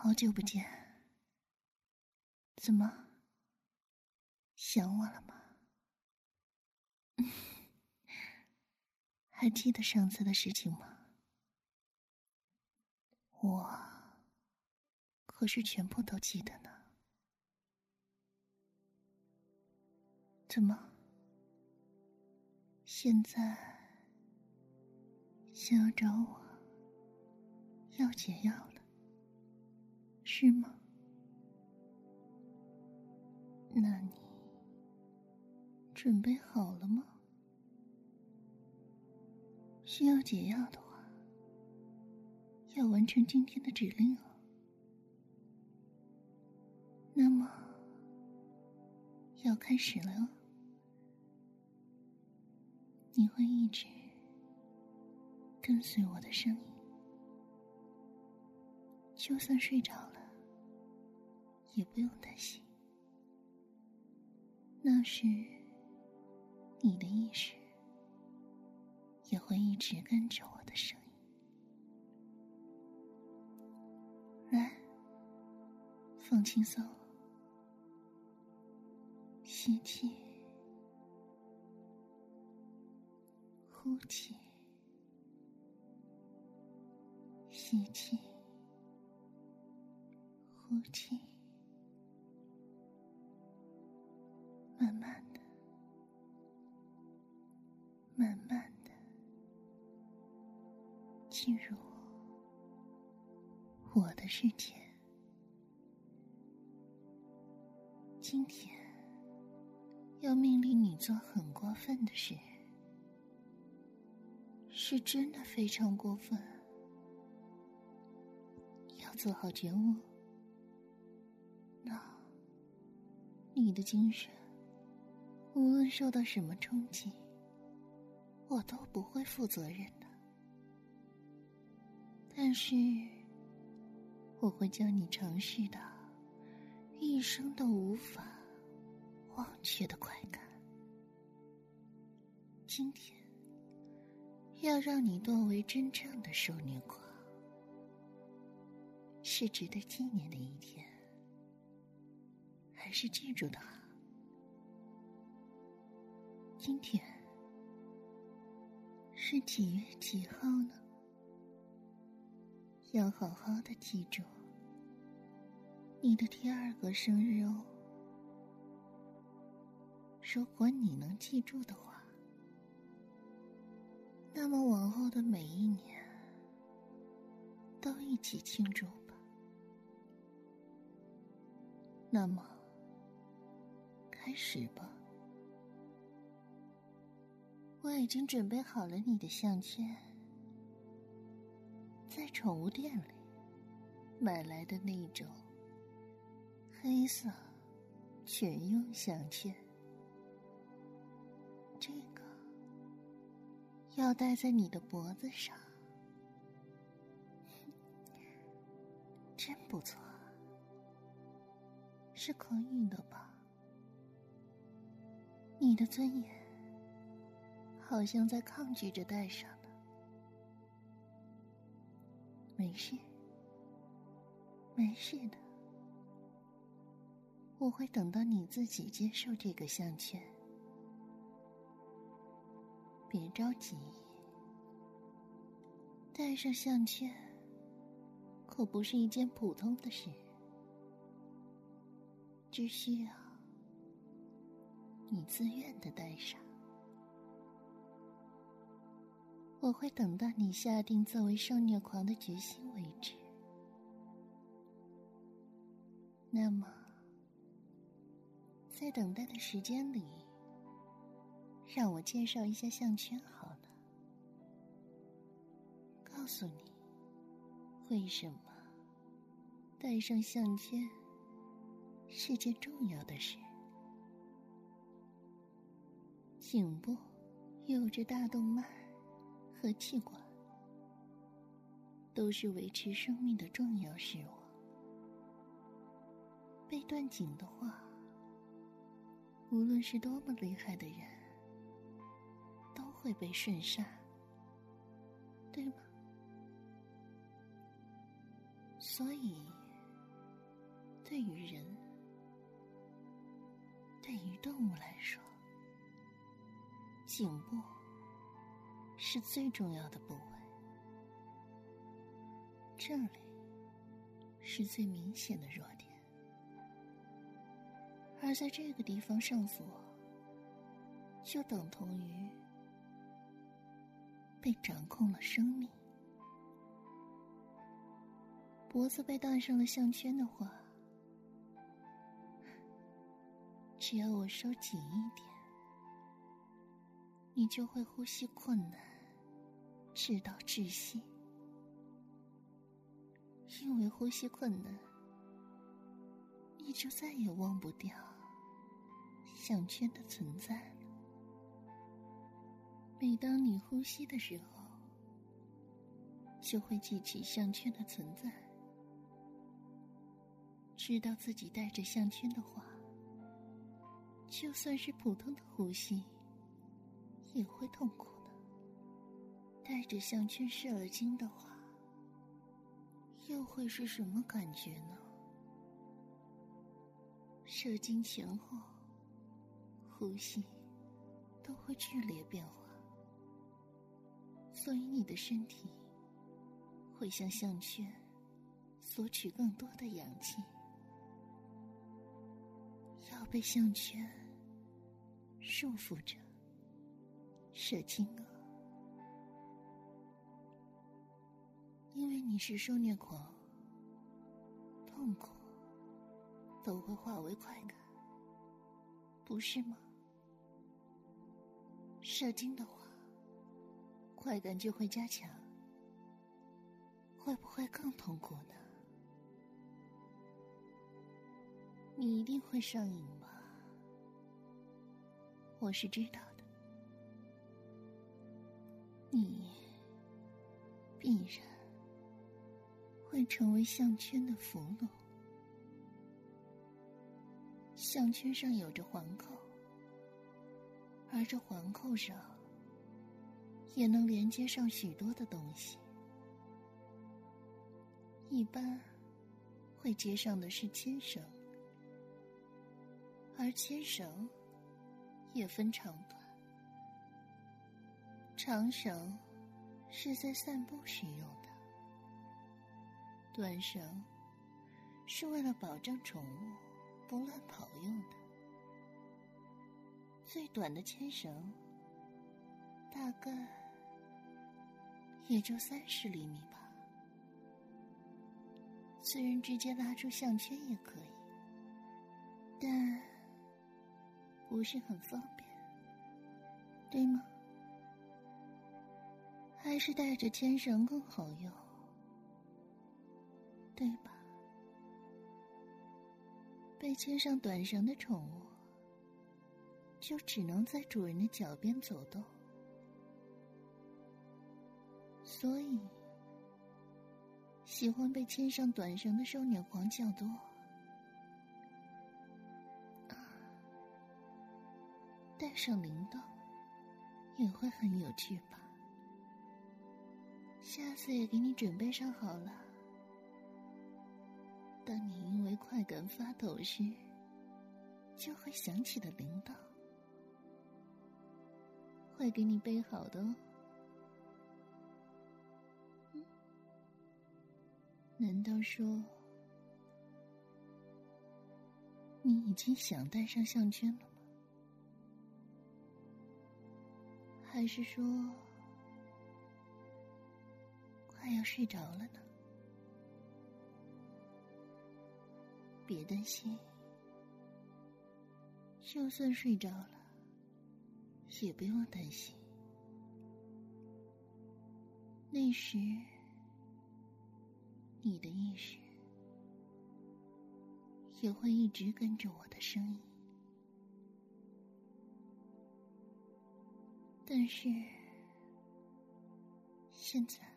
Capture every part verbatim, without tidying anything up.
好久不见，怎么想我了吗？还记得上次的事情吗？我可是全部都记得呢。怎么现在想要找我要解药了，是吗？那你准备好了吗？需要解药的话，要完成今天的指令哦。那么要开始了哦。你会一直跟随我的声音，就算睡着了也不用担心，那时你的意识也会一直跟着我的声音。来，放轻松，吸气，呼气，吸气，呼气，慢慢的，慢慢的进入我的世界。今天要命令你做很过分的事，是真的非常过分，要做好觉悟。那你的精神无论受到什么冲击，我都不会负责任的。但是我会叫你尝试到一生都无法忘却的快感。今天要让你沦为真正的受虐狂，是值得纪念的一天。还是记住的好。今天是几月几号呢？要好好的记住你的第二个生日哦。如果你能记住的话，那么往后的每一年都一起庆祝吧。那么开始吧。我已经准备好了你的项圈，在宠物店里买来的那种黑色全用项圈。这个要戴在你的脖子上，真不错，是可以的吧？你的尊严好像在抗拒着戴上呢。没事，没事的，我会等到你自己接受这个项圈。别着急，戴上项圈可不是一件普通的事，只需要你自愿的戴上。我会等到你下定作为受虐狂的决心为止。那么在等待的时间里，让我介绍一下项圈好了。告诉你为什么戴上项圈是件重要的事。颈部有着大动脉和气管，都是维持生命的重要事物。被断颈的话，无论是多么厉害的人，都会被瞬杀，对吗？所以对于人，对于动物来说，颈部是最重要的部位，这里是最明显的弱点，而在这个地方上锁，就等同于被掌控了生命。脖子被戴上了项圈的话，只要我收紧一点，你就会呼吸困难，直到窒息。因为呼吸困难，你就再也忘不掉项圈的存在了。每当你呼吸的时候，就会记起项圈的存在，知道自己带着项圈的话，就算是普通的呼吸也会痛苦的。带着项圈射了精的话，又会是什么感觉呢？射精前后，呼吸都会剧烈变化，所以你的身体会向项圈索取更多的氧气，要被项圈束缚着射精了。因为你是受虐狂，痛苦都会化为快感，不是吗？射精的话，快感就会加强，会不会更痛苦呢？你一定会上瘾吧？我是知道的，你必然会成为项圈的俘虏。项圈上有着环扣，而这环扣上也能连接上许多的东西。一般会接上的是牵绳，而牵绳也分长短。长绳是在散步时用的，短绳是为了保障宠物不乱跑用的。最短的牵绳大概也就三十厘米吧，虽然直接拉出项圈也可以，但不是很方便，对吗？还是带着牵绳更好用，对吧？被牵上短绳的宠物就只能在主人的脚边走动，所以喜欢被牵上短绳的受虐狂较多。啊，带上铃铛也会很有趣吧？下次也给你准备上好了。当你因为快感发抖时，就会响起的铃铛，会给你备好的哦。嗯，难道说你已经想戴上项圈了吗？还是说快要睡着了呢？别担心，就算睡着了也不用担心，那时你的意识也会一直跟着我的声音。但是现在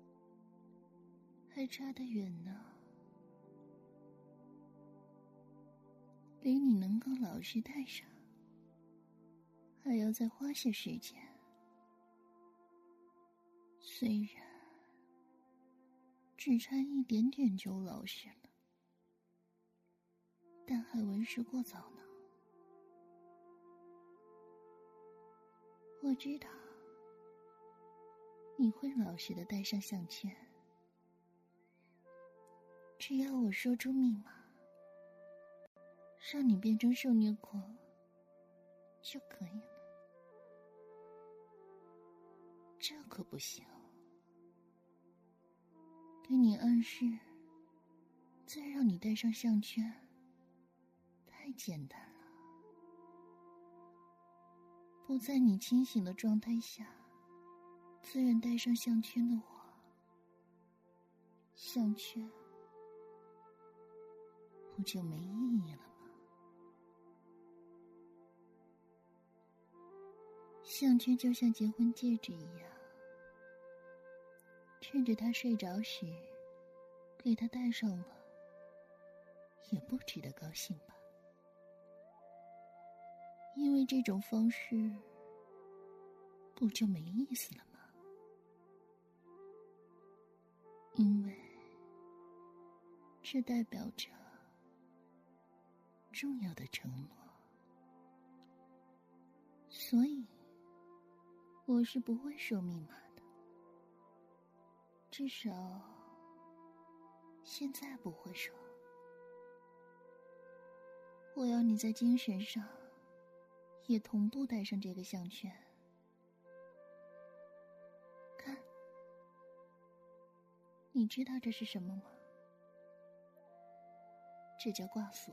还差得远呢，离你能够老实戴上还要再花些时间。虽然只差一点点就老实了， 但还为时过早呢。我知道你会老实的戴上项圈，只要我说出密码，让你变成受虐狂就可以了。这可不行，给你暗示，再让你戴上项圈太简单了。不在你清醒的状态下自愿戴上项圈的话，项圈不就没意义了吗？项圈就像结婚戒指一样，趁着他睡着时给他戴上了，也不值得高兴吧？因为这种方式不就没意思了吗？因为这代表着重要的承诺，所以我是不会说密码的，至少现在不会说。我要你在精神上也同步戴上这个项圈。看，你知道这是什么吗？这叫挂锁。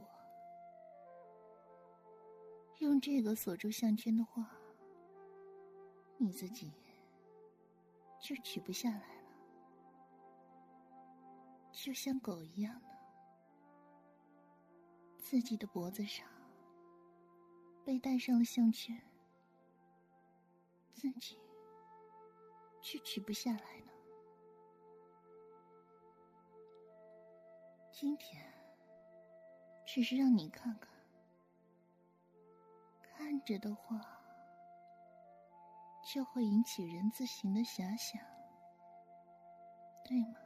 用这个锁住项圈的话，你自己就取不下来了，就像狗一样的，自己的脖子上被戴上了项圈，自己却取不下来呢。今天只是让你看看，看着的话就会引起人自行的遐想，对吗？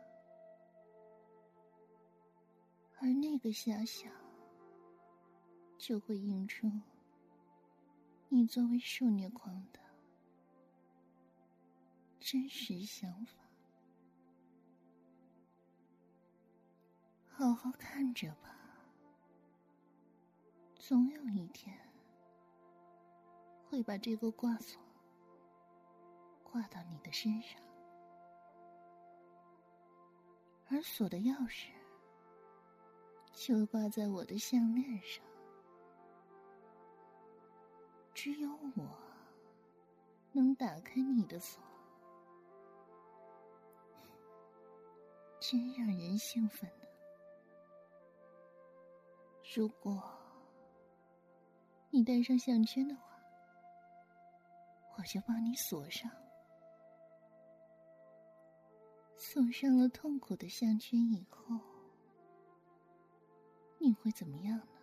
而那个遐想就会映出你作为受虐狂的真实想法。好好看着吧，总有一天会把这个挂锁挂到你的身上，而锁的钥匙就挂在我的项链上。只有我能打开你的锁，真让人兴奋呢。如果你戴上项圈的话，我就帮你锁上。锁上了痛苦的项圈以后，你会怎么样呢？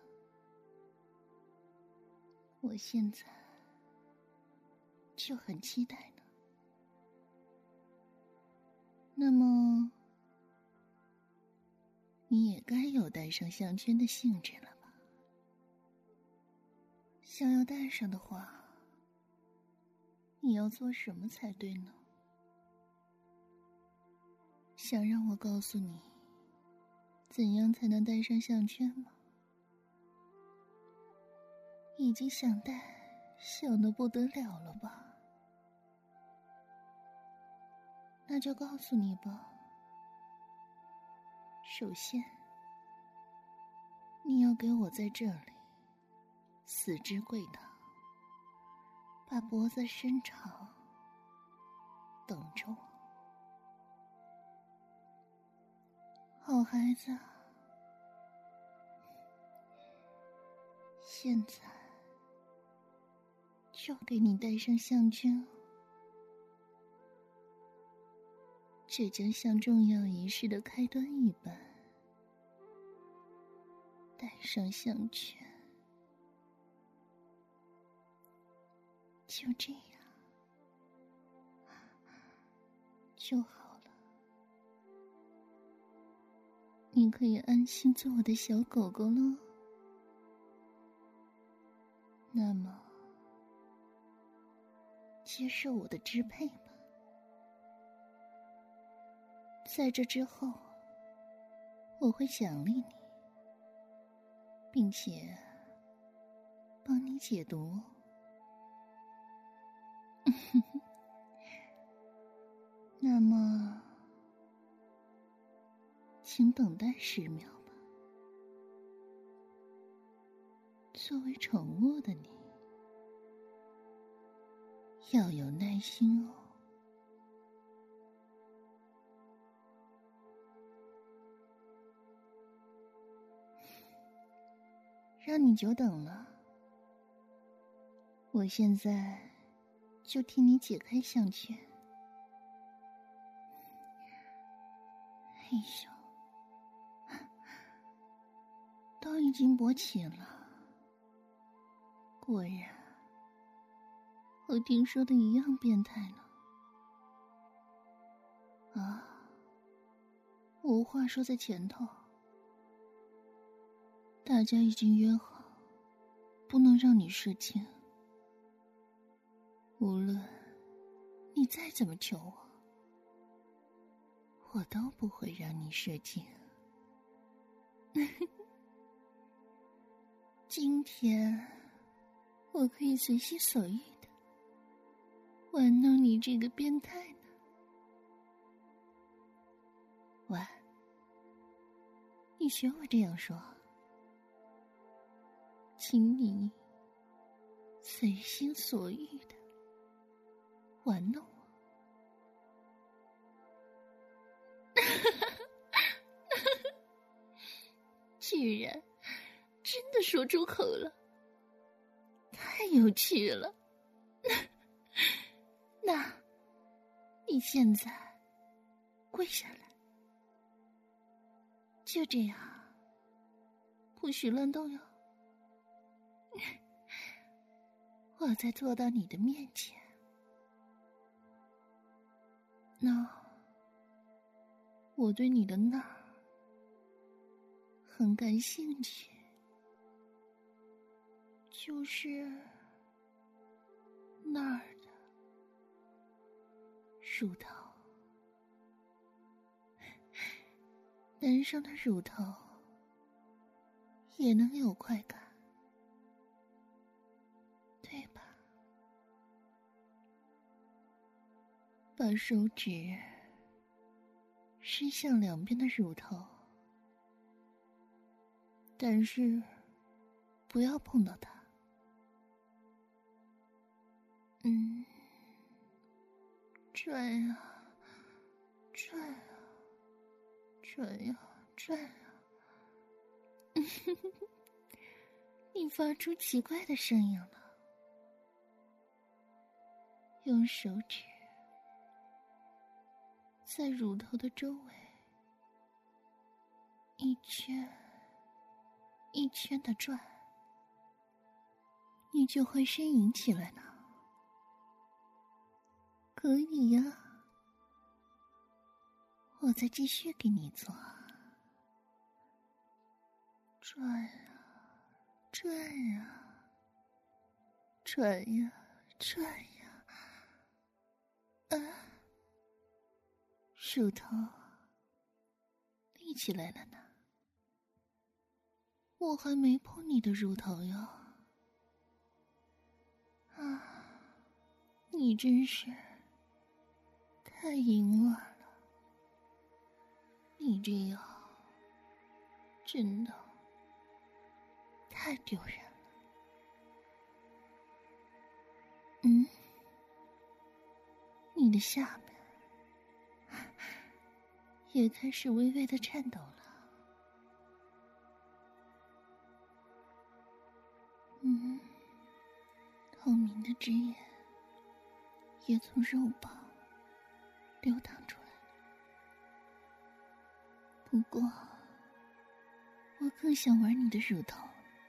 我现在就很期待呢。那么你也该有戴上项圈的兴致了吧？想要戴上的话，你要做什么才对呢？想让我告诉你怎样才能戴上项圈吗？已经想戴想得不得了了吧？那就告诉你吧。首先，你要给我在这里死之跪倒，把脖子伸长，等着我。好孩子，现在就给你戴上项圈，这将像重要仪式的开端一般。戴上项圈，就这样就好了。你可以安心做我的小狗狗了。 那么，接受我的支配吧。在这之后，我会奖励你，并且帮你解毒。那么，请等待十秒吧。作为宠物的你，要有耐心哦。让你久等了，我现在就替你解开项圈。哎呦，都已经勃起了。果然，和听说的一样变态呢。啊，无话说在前头，大家已经约好，不能让你射精。无论你再怎么求我，我都不会让你射精。今天我可以随心所欲的玩弄你这个变态呢。喂，你学我这样说，请你随心所欲的玩弄我。居然真的说出口了，太有趣了。那你现在跪下来，就这样，不许乱动哟。我再坐到你的面前，那我对你的那儿很感兴趣，就是那儿的乳头。男生的乳头也能有快感，对吧？把手指伸向两边的乳头，但是不要碰到它。嗯，转呀转呀转呀转呀。你发出奇怪的声音了。用手指在乳头的周围一圈一圈的转，你就会呻吟起来了。可以呀，我再继续给你做。转啊转啊转呀转呀，啊，乳头立起来了呢。我还没碰你的乳头哟。啊，你真是太淫乱了。你这样真的太丢人了。嗯，你的下巴也开始微微的颤抖了。嗯，透明的汁液也从肉棒流淌出来。不过，我更想玩你的乳头，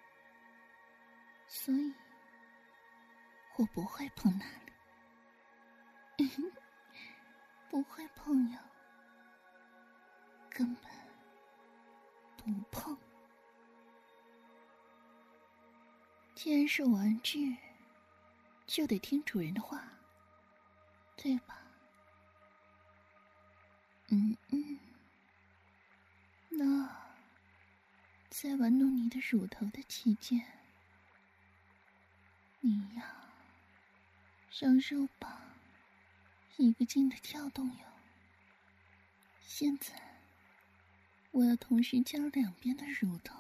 所以我不会碰那里。不会碰呀，根本不碰。 既然是玩具，就得听主人的话，对吧？嗯嗯。那在玩弄你的乳头的期间，你呀，让肉棒一个劲的跳动哟。现在我要同时将两边的乳头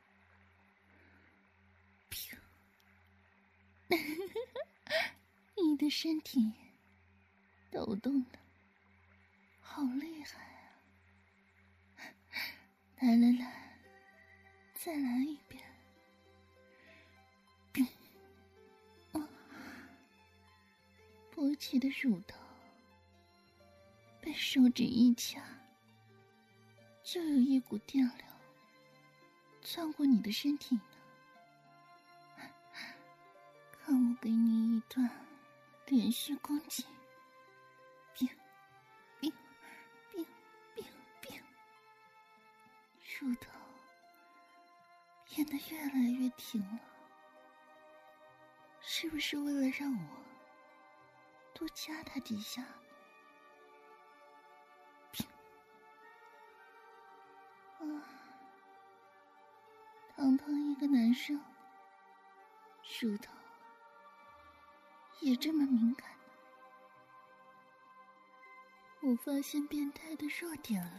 你的身体抖动的好厉害啊！来来来，再来一遍。啊，勃起的乳头被手指一掐，就有一股电流窜过你的身体呢。看我给你一段连续攻击，冰冰冰冰冰，乳头变得越来越挺了，是不是为了让我多掐他几下呢？啊，堂堂一个男生，乳头也这么敏感呢。我发现变态的弱点了。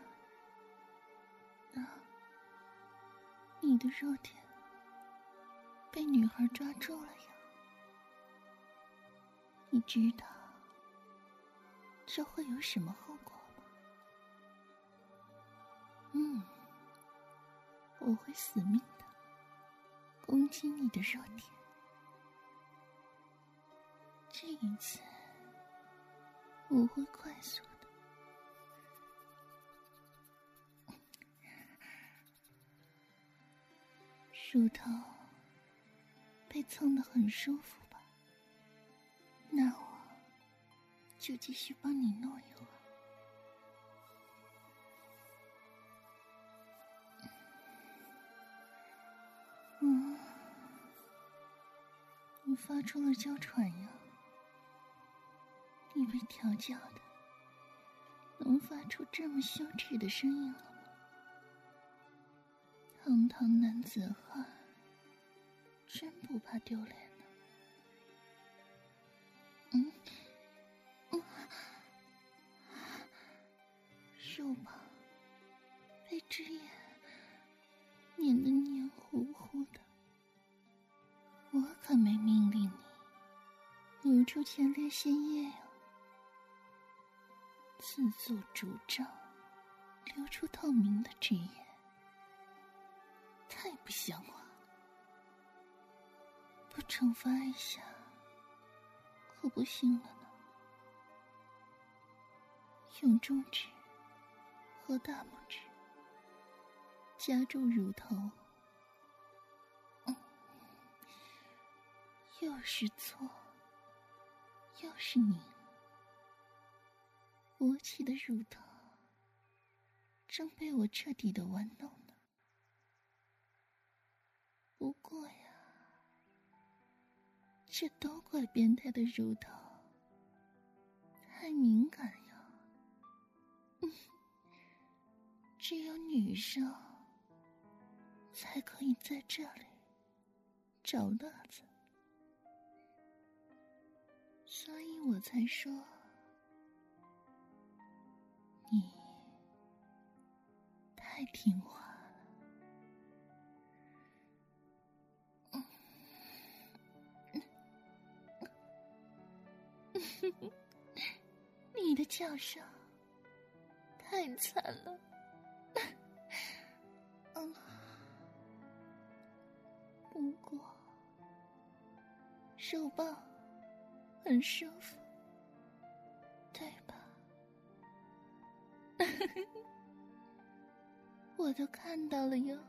啊，你的弱点被女孩抓住了呀。你知道这会有什么后果吗？嗯，我会死命的攻击你的弱点。这一次我会快速的。乳头被蹭得很舒服吧？那我就继续帮你弄一会儿。嗯，你发出了娇喘呀。你被调教的能发出这么羞耻的声音了吗？堂堂男子汉，真不怕丢脸呢。嗯嗯，肉棒被汁液碾得黏糊糊的，我可没命令你流出前列腺液哟。自作主张流出透明的汁液，太不像话了。不惩罚一下可不行了呢。用中指和大拇指夹住乳头，嗯，又是搓又是拧，勃起的乳头正被我彻底的玩弄呢。不过呀，这都怪变态的乳头太敏感呀。嗯，只有女生才可以在这里找乐子，所以我才说你太听话了。你的叫声太惨了。嗯，不过手棒很舒服，对吧？我都看到了哟。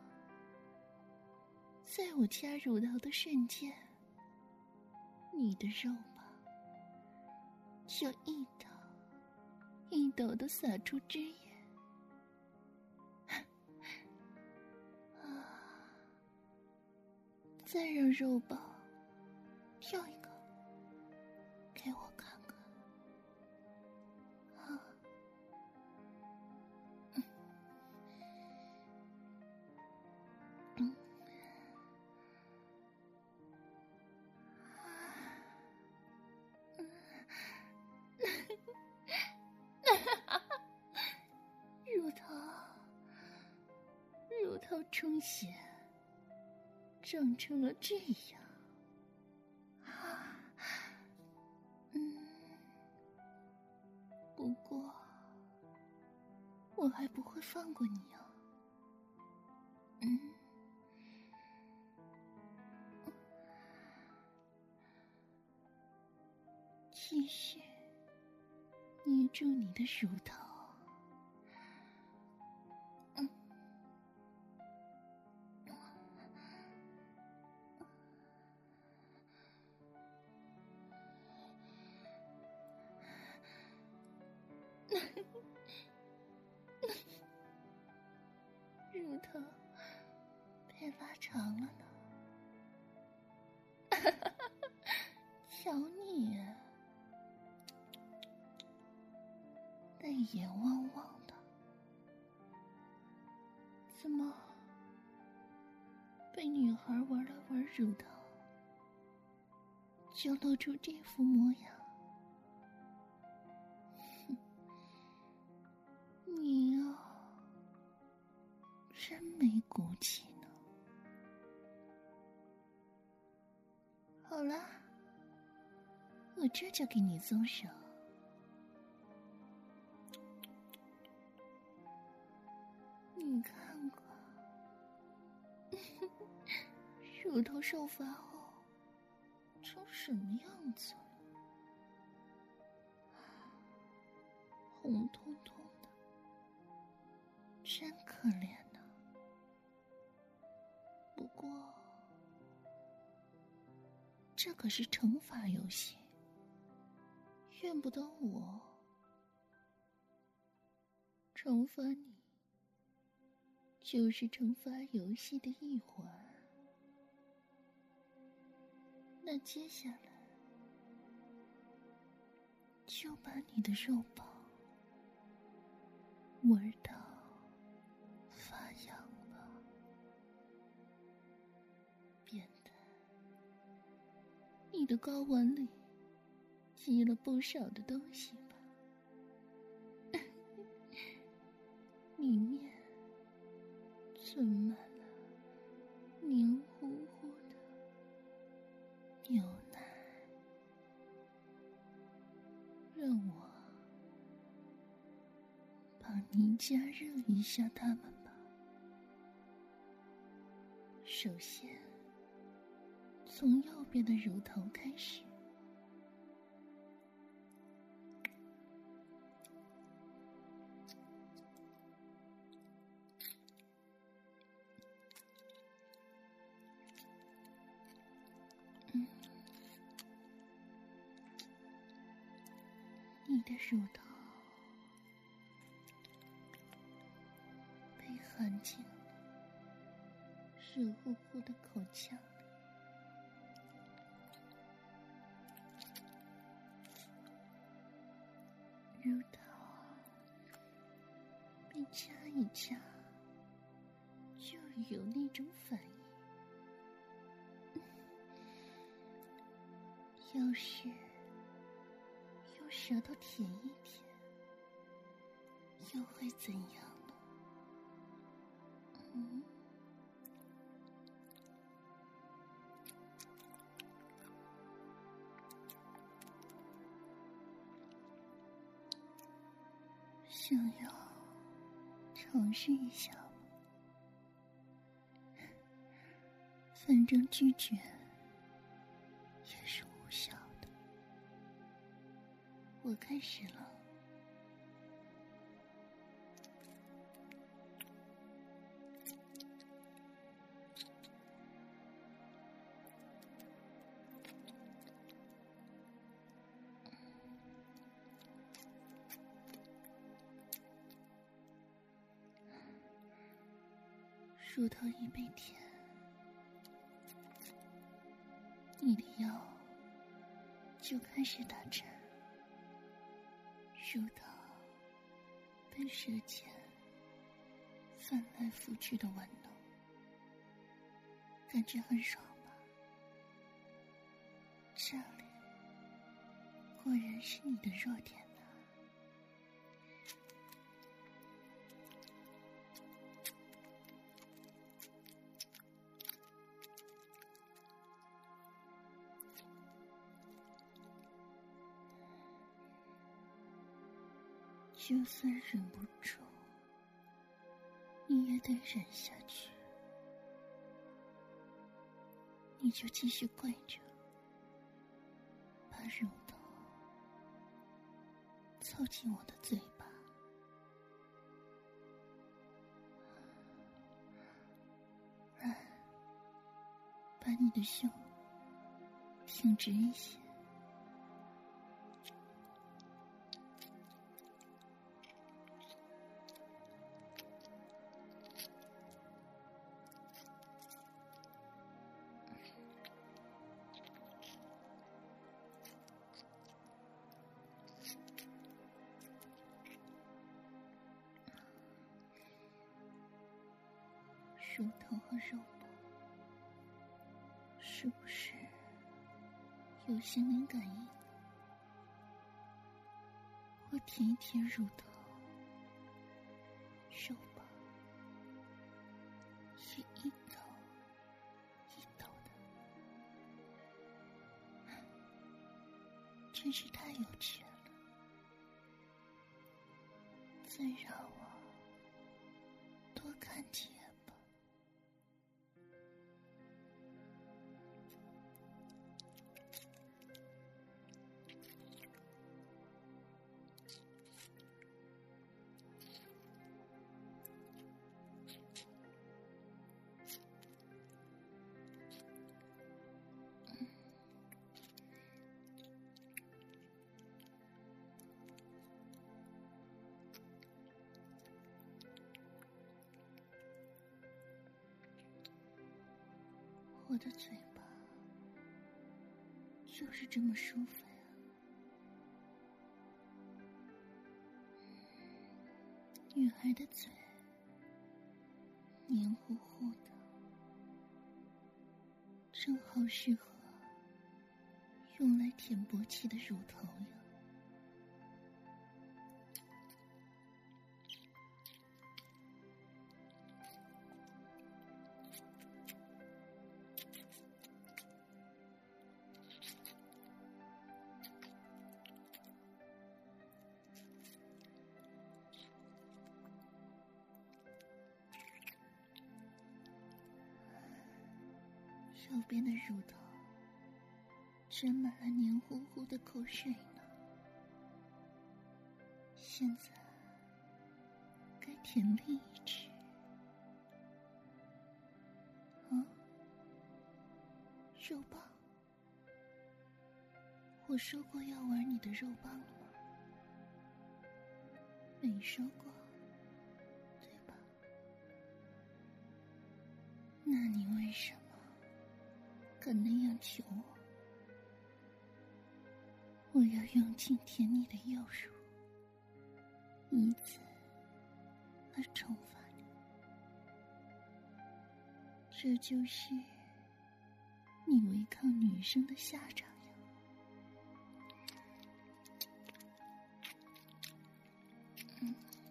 在我掐乳头的瞬间，你的肉棒就一抖一抖地洒出汁液。啊， 再让肉宝跳一个给我看看啊。嗯嗯乳头乳头充血长成了这样啊。嗯，不过我还不会放过你啊。嗯，继续捏住你的乳头。嗯，乳头被拉长了呢。瞧你泪眼汪汪的，怎么被女孩玩了玩乳头就露出这副模样？哼，你呀、真没骨气呢。好了，我这就给你松手。你看过乳头受罚后成什么样子了？红彤彤的，真可怜呢。不过这可是惩罚游戏，怨不得我。惩罚你就是惩罚游戏的一环。那接下来就把你的肉包玩到发痒吧，变态！你的睾丸里积了不少的东西吧？里面存满了黏糊糊的牛奶，让我帮你加热一下它们吧。首先从右边的乳头开始，嗯，你的乳头被含进了热乎乎的口腔里，乳头被掐一掐就有那种反应。要是用舌头舔一舔，又会怎样呢？嗯，想要尝试一下吗？反正拒绝也是无效的。我开始了。乳头一被舔， 你的腰就开始打颤，乳头被舌尖翻来覆去的玩弄，感觉很爽吧？这里果然是你的弱点呢。就算忍不住，你也得忍下去。你就继续跪着，把乳头凑近我的嘴巴，来，把你的胸挺直一些。乳头和肉包是不是有心灵感应？我舔一舔乳头，肉包也一抖一抖的，真是太有趣了。再让我多看几眼。我的嘴巴就是这么舒服呀。女孩的嘴黏糊糊的，正好适合用来舔勃起的乳头呀。右边的乳头沾满了黏糊糊的口水呢，现在该舔另一只。啊，肉棒？我说过要玩你的肉棒了吗？没说过，对吧？那你为什么敢那样求我？我要用尽舔你的右乳，以此来惩罚你。这就是你违抗女生的下场呀。嗯。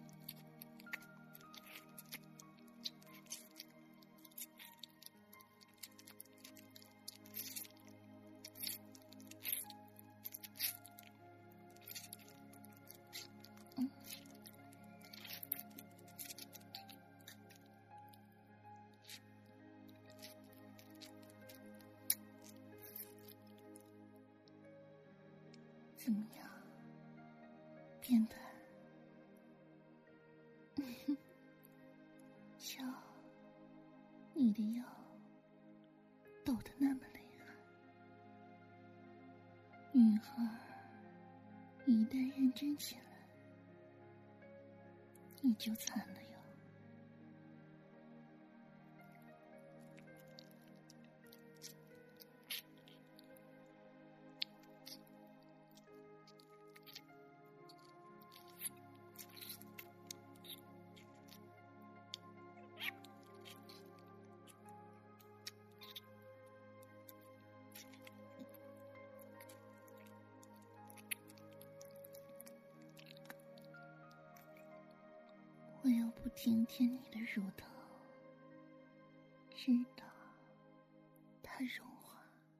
怎么样，变态？瞧，你的腰抖得那么厉害，女孩一旦认真起来，你就惨了哟。 舔舔你的乳头，直到它融化。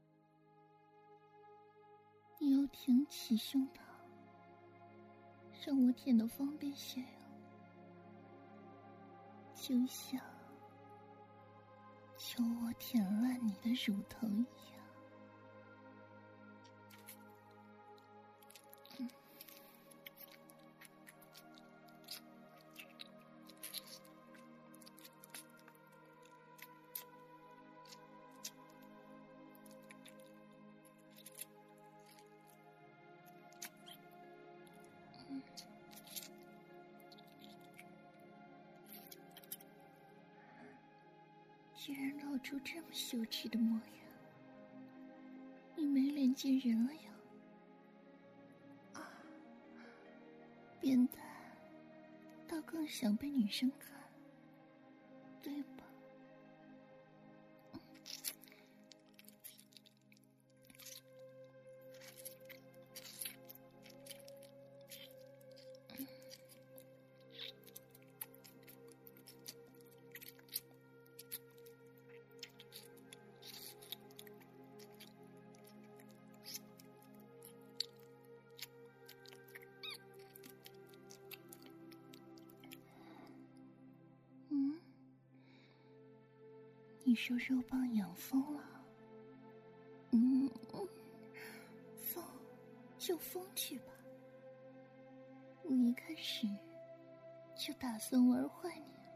你又挺起胸膛，让我舔得方便些哟，就像求我舔烂你的乳头一样。嗯嗯居然露出这么羞耻的模样，你没脸见人了呀？啊，变态，倒更想被女生看，对吧？嗯，你说肉棒养疯了？嗯，疯就疯去吧，我一开始就打算玩坏你了。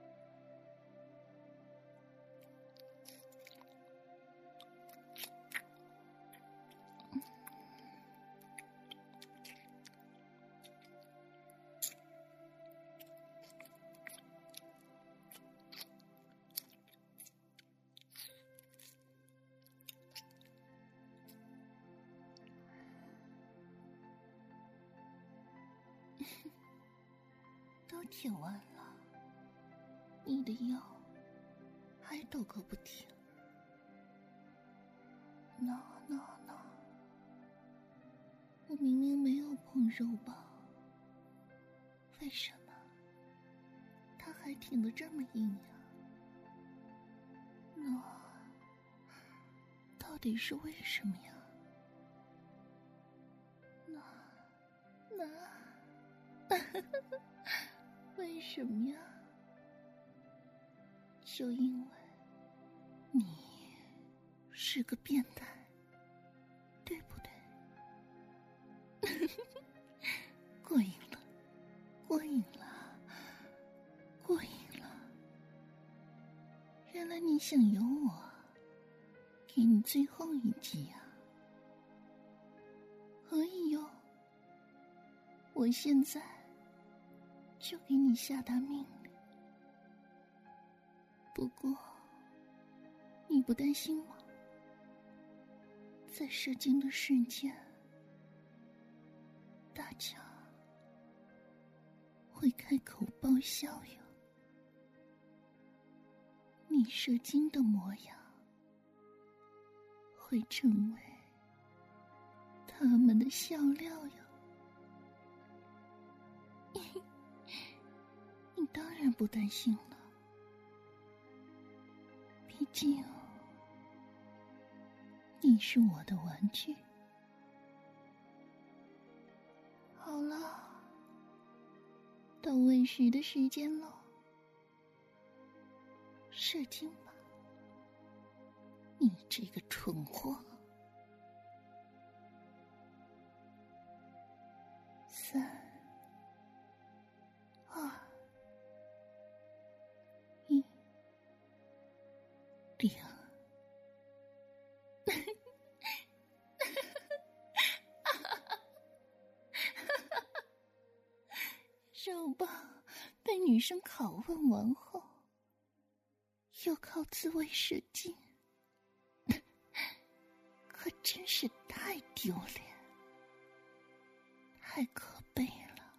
都舔完了，你的腰还抖个不停。no no no， 我明明没有碰肉棒，为什么它还挺得这么硬呀？那到底是为什么呀？那那为什么呀？就因为你是个变态，对不对？过瘾了，过瘾了，过瘾了！原来你想由我给你最后一击呀？可以哟，我现在就给你下达命令。不过，你不担心吗？在射精的瞬间，大家会开口爆笑哟。你射精的模样会成为他们的笑料哟。你当然不担心了，毕竟你是我的玩具。好了，到喂食的时间了，射精吧，你这个蠢货！三、二、一，零。肉棒被女生拷问完后，又靠自慰射精，可真是太丢脸，太可悲了。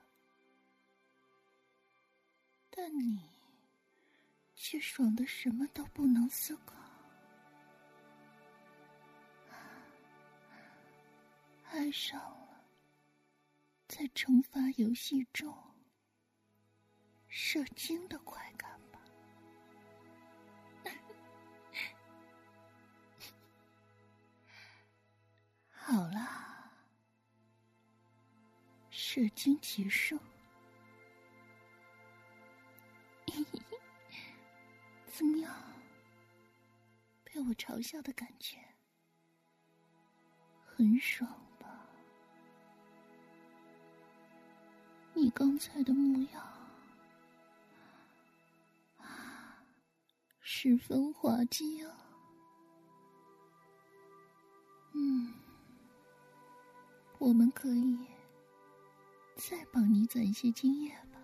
但你却爽得什么都不能思考，爱上了在惩罚游戏中射精的快感吧。好啦，射精结束。怎么样？被我嘲笑的感觉很爽吧？你刚才的模样啊，十分滑稽啊。嗯，我们可以再帮你攒些经验吧。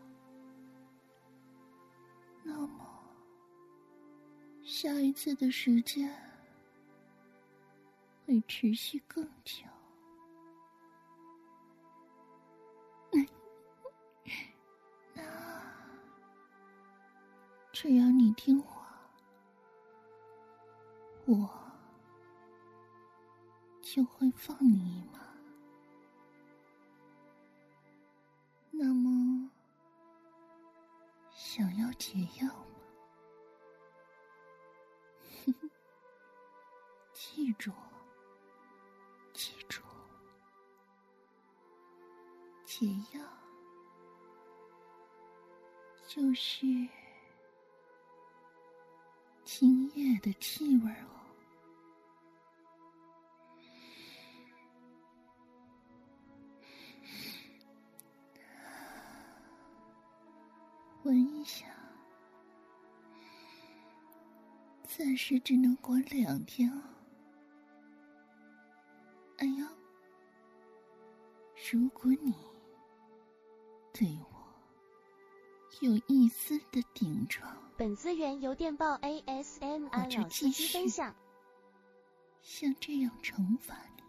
那么下一次的时间会持续更久。那只要你听话，我就会放你一马。那么想要解药吗？记住，记住，解药就是精液的气味哦。闻一下，暂时只能管两天哦。哎呀，如果你对我有一丝的顶撞， 本资源由电报 A S M R 老司机分享。 像这样惩罚你，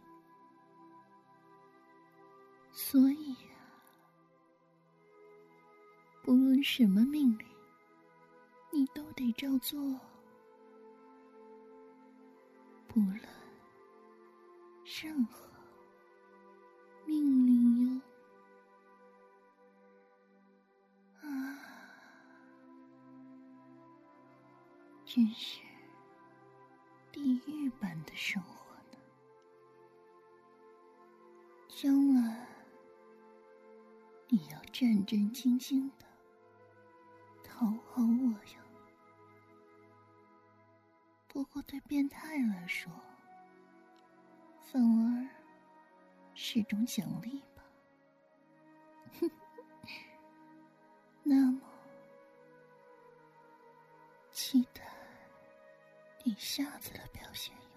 所以啊，不论什么命令，你都得照做，不论任何命令哟。啊，真是地狱般的生活呢。将来你要战战兢兢的讨好我呀。不过对变态来说，反而是种奖励吧。那么，期待你下次的表现。